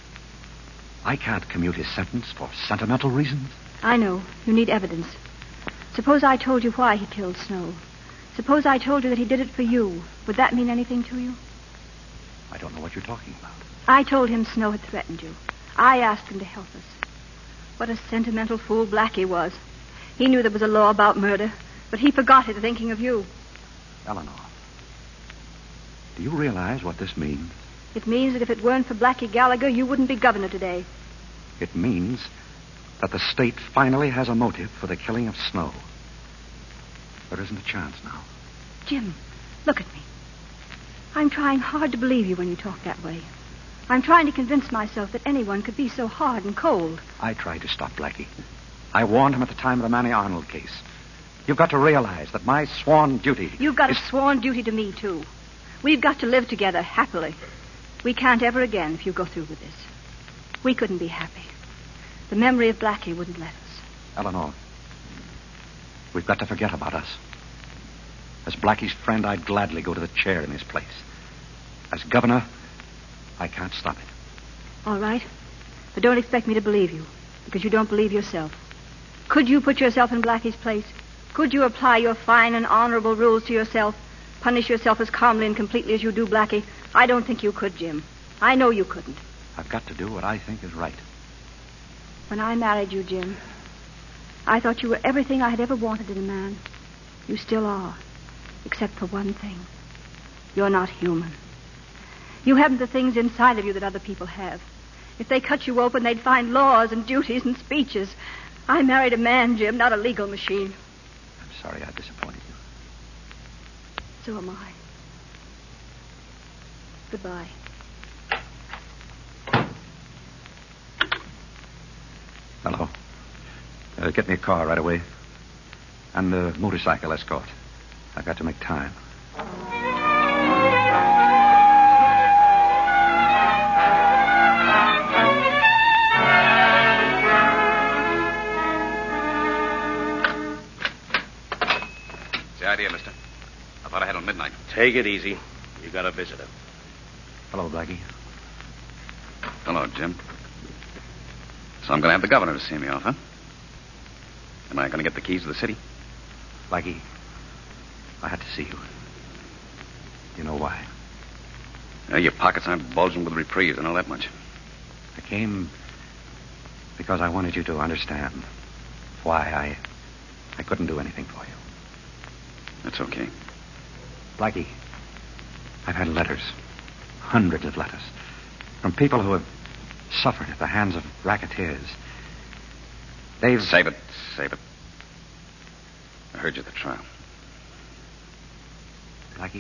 I can't commute his sentence for sentimental reasons. I know. You need evidence. Suppose I told you why he killed Snow. Suppose I told you that he did it for you. Would that mean anything to you? I don't know what you're talking about. I told him Snow had threatened you. I asked him to help us. What a sentimental fool Blackie was. He knew there was a law about murder, but he forgot it thinking of you. Eleanor, do you realize what this means? It means that if it weren't for Blackie Gallagher, you wouldn't be governor today. It means that the state finally has a motive for the killing of Snow. There isn't a chance now. Jim, look at me. I'm trying hard to believe you when you talk that way. I'm trying to convince myself that anyone could be so hard and cold. I tried to stop Blackie. I warned him at the time of the Manny Arnold case. You've got to realize that my sworn duty... You've got a sworn duty to me, too. We've got to live together happily. We can't ever again if you go through with this. We couldn't be happy. The memory of Blackie wouldn't let us. Eleanor, we've got to forget about us. As Blackie's friend, I'd gladly go to the chair in his place. As governor, I can't stop it. All right. But don't expect me to believe you, because you don't believe yourself. Could you put yourself in Blackie's place? Could you apply your fine and honorable rules to yourself? Punish yourself as calmly and completely as you do Blackie? I don't think you could, Jim. I know you couldn't. I've got to do what I think is right. When I married you, Jim, I thought you were everything I had ever wanted in a man. You still are, except for one thing. You're not human. You haven't the things inside of you that other people have. If they cut you open, they'd find laws and duties and speeches. I married a man, Jim, not a legal machine. I'm sorry I disappointed you. So am I. Goodbye. Hello. Get me a car right away. And a motorcycle escort. I've got to make time. What's the idea, mister? I thought I had on midnight. Take it easy. You got a visitor. Hello, Blackie. Hello, Jim. So I'm going to have the governor to see me off, huh? Am I going to get the keys to the city? Blackie, I had to see you. You know why? Yeah, your pockets aren't bulging with reprieves, I know that much. I came because I wanted you to understand why I couldn't do anything for you. That's okay. Blackie, I've had letters, hundreds of letters, from people who have suffered at the hands of racketeers. They've... Save it. I heard you at the trial. Blackie,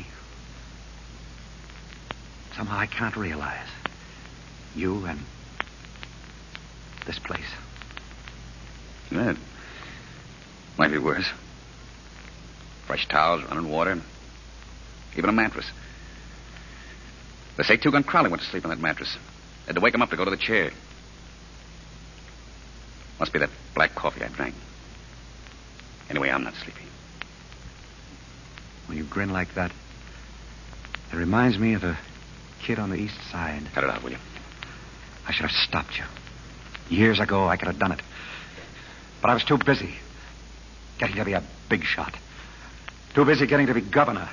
somehow I can't realize you and this place. Yeah, it might be worse. Fresh towels, running water, even a mattress. They say Two Gun Crowley went to sleep on that mattress. Had to wake him up to go to the chair. Must be that black coffee I drank. Anyway, I'm not sleepy. When you grin like that, It reminds me of a kid on the east side. Cut it out, will you? I should have stopped you. Years ago, I could have done it. But I was too busy getting to be a big shot. Too busy getting to be governor.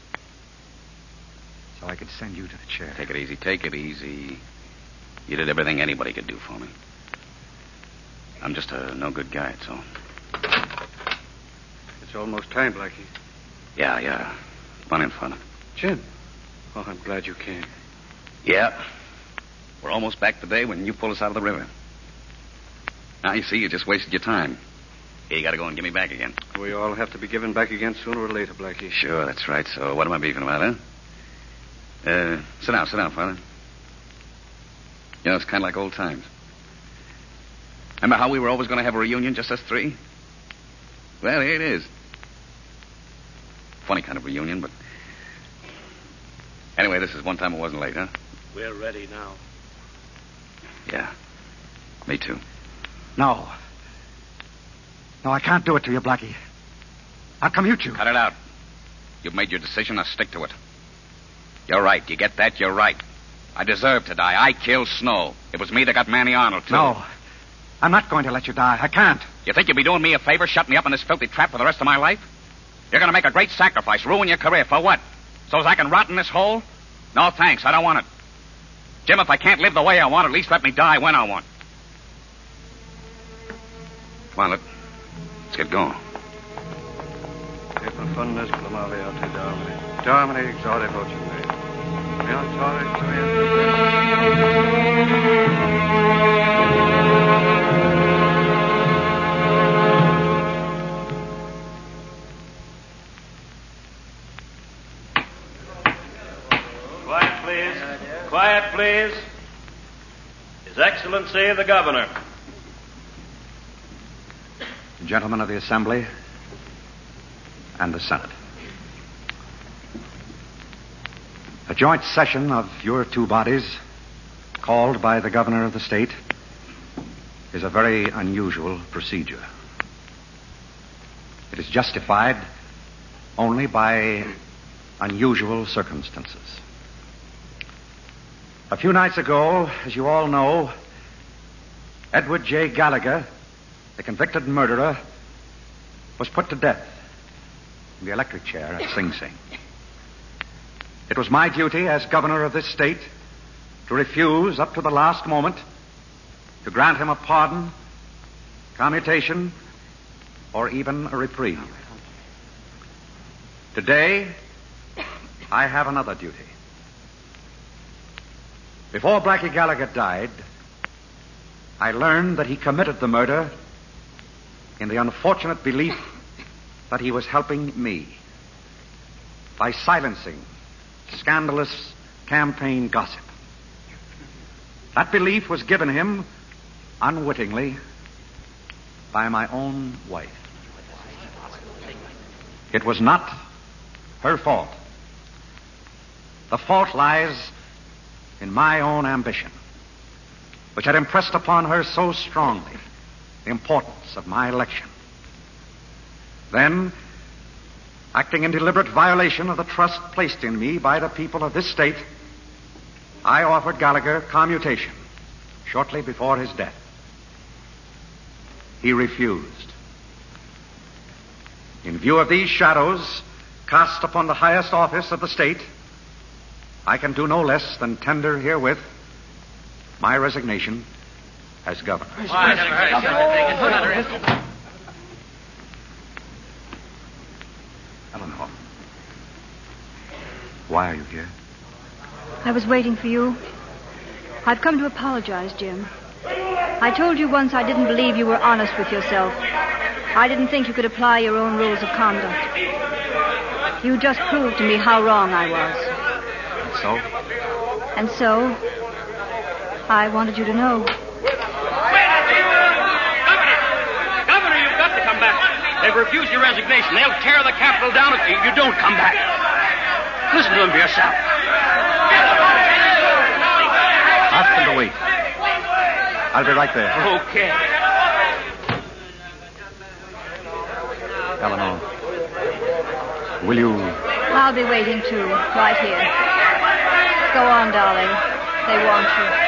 So I could send you to the chair. Take it easy, take it easy. You did everything anybody could do for me. I'm just a no-good guy, that's all. It's almost time, Blackie. Yeah. Come on in, Father. Jim. Oh, I'm glad you came. Yeah. We're almost back today when you pull us out of the river. Now, you see, you just wasted your time. Here, you gotta go and give me back again. We all have to be given back again sooner or later, Blackie. Sure, that's right. So what am I beefing about, huh? Sit down, Father. You know, it's kind of like old times. Remember how we were always going to have a reunion, just us three? Well, here it is. Funny kind of reunion, but... Anyway, this is one time it wasn't late, huh? We're ready now. Yeah. Me too. No, I can't do it to you, Blackie. I'll commute you. Cut it out. You've made your decision. Now stick to it. You're right. You get that? You're right. I deserve to die. I killed Snow. It was me that got Manny Arnold, too. No. I'm not going to let you die. I can't. You think you'll be doing me a favor, shutting me up in this filthy trap for the rest of my life? You're going to make a great sacrifice, ruin your career. For what? So as I can rot in this hole? No, thanks. I don't want it. Jim, if I can't live the way I want, at least let me die when I want. Come on, let's get going. Fundas clamaveate Domine exaudi vocem mei. Quiet, please. Quiet, please. His Excellency the Governor. Gentlemen of the Assembly and the Senate. A joint session of your two bodies, called by the Governor of the state, is a very unusual procedure. It is justified only by unusual circumstances. A few nights ago, as you all know, Edward J. Gallagher, the convicted murderer, was put to death in the electric chair at Sing Sing. It was my duty as governor of this state to refuse up to the last moment to grant him a pardon, commutation, or even a reprieve. Today, I have another duty. Before Blackie Gallagher died, I learned that he committed the murder in the unfortunate belief that he was helping me by silencing scandalous campaign gossip. That belief was given him unwittingly by my own wife. It was not her fault. The fault lies in my own ambition, which had impressed upon her so strongly the importance of my election. Then, acting in deliberate violation of the trust placed in me by the people of this state, I offered Gallagher commutation shortly before his death. He refused. In view of these shadows cast upon the highest office of the state, I can do no less than tender herewith my resignation as governor. Eleanor, why are you here? I was waiting for you. I've come to apologize, Jim. I told you once I didn't believe you were honest with yourself. I didn't think you could apply your own rules of conduct. You just proved to me how wrong I was. And so? And so, I wanted you to know. Governor, you've got to come back. They've refused your resignation. They'll tear the Capitol down if you don't come back. Listen to them for yourself. Ask them to wait. I'll be right there. Okay. Eleanor, will you I'll be waiting too, right here. Go on, darling. They want you.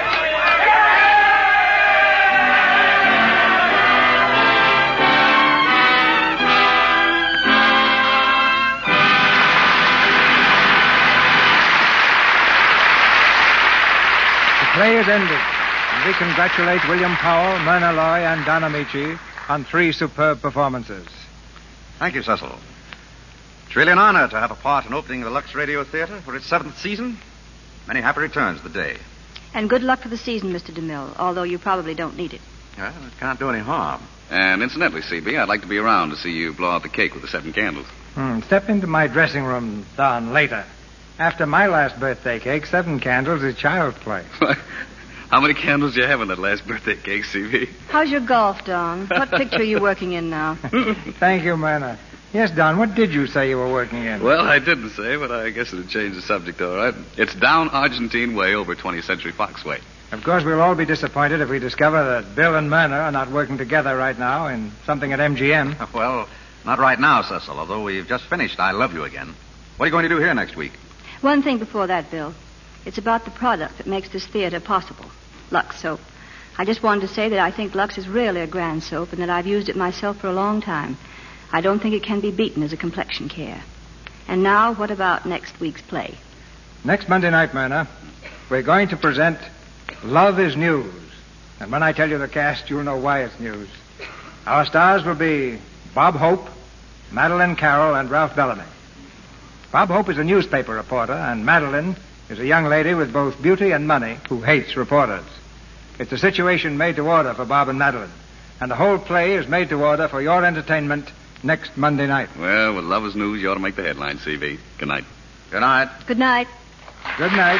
The play is ended, and we congratulate William Powell, Myrna Loy, and Don Amici on 3 superb performances. Thank you, Cecil. It's really an honor to have a part in opening the Lux Radio Theater for its 7th season. Many happy returns of the day. And good luck for the season, Mr. DeMille, although you probably don't need it. Well, it can't do any harm. And incidentally, CB, I'd like to be around to see you blow out the cake with the 7 candles. Step into my dressing room, Don, later. After my last birthday cake, 7 candles is child's play. How many candles do you have in that last birthday cake, CB? How's your golf, Don? What picture are you working in now? Thank you, Myrna. Yes, Don, what did you say you were working in? Well, I didn't say, but I guess it'd change the subject, all right. It's down Argentine way over 20th Century Fox way. Of course, we'll all be disappointed if we discover that Bill and Myrna are not working together right now in something at MGM. Well, not right now, Cecil, although we've just finished I Love You Again. What are you going to do here next week? One thing before that, Bill. It's about the product that makes this theater possible. Lux soap. I just wanted to say that I think Lux is really a grand soap and that I've used it myself for a long time. I don't think it can be beaten as a complexion care. And now, what about next week's play? Next Monday night, Myrna, we're going to present Love is News. And when I tell you the cast, you'll know why it's news. Our stars will be Bob Hope, Madeline Carroll, and Ralph Bellamy. Bob Hope is a newspaper reporter, and Madeline is a young lady with both beauty and money who hates reporters. It's a situation made to order for Bob and Madeline. And the whole play is made to order for your entertainment next Monday night. Well, with Love is News, you ought to make the headline, CB. Good night. Good night. Good night. Good night.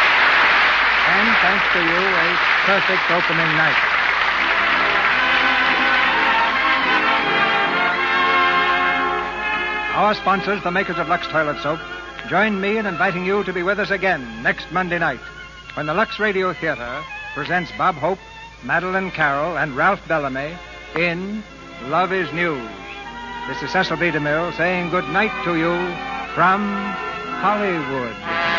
And thanks to you, a perfect opening night. Our sponsors, the makers of Lux Toilet Soap, join me in inviting you to be with us again next Monday night when the Lux Radio Theater presents Bob Hope, Madeline Carroll, and Ralph Bellamy in Love is News. This is Cecil B. DeMille saying good night to you from Hollywood.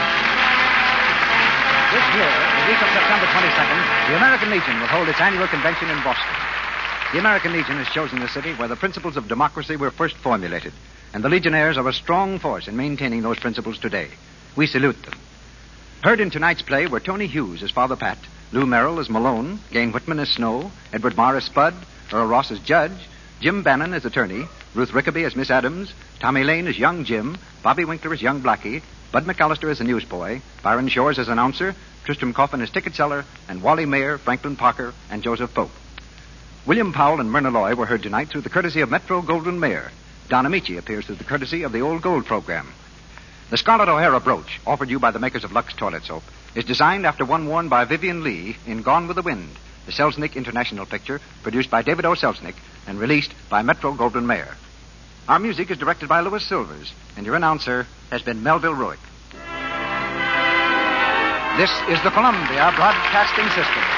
This year, the week of September 22nd, the American Legion will hold its annual convention in Boston. The American Legion has chosen the city where the principles of democracy were first formulated, and the Legionnaires are a strong force in maintaining those principles today. We salute them. Heard in tonight's play were Tony Hughes as Father Pat, Lou Merrill as Malone, Gain Whitman as Snow, Edward Marr as Spud, Earl Ross as Judge, Jim Bannon as Attorney, Ruth Rickaby as Miss Adams, Tommy Lane as Young Jim, Bobby Winkler as Young Blackie, Bud McAllister as the newsboy, Byron Shores as announcer, Tristram Coffin as ticket seller, and Wally Mayer, Franklin Parker, and Joseph Pope. William Powell and Myrna Loy were heard tonight through the courtesy of Metro Goldwyn Mayer. Don Amici appears through the courtesy of the Old Gold program. The Scarlett O'Hara brooch, offered you by the makers of Lux Toilet Soap, is designed after one worn by Vivian Lee in Gone with the Wind, the Selznick International picture produced by David O. Selznick and released by Metro Goldwyn Mayer. Our music is directed by Louis Silvers, and your announcer has been Melville Ruick. This is the Columbia Broadcasting System.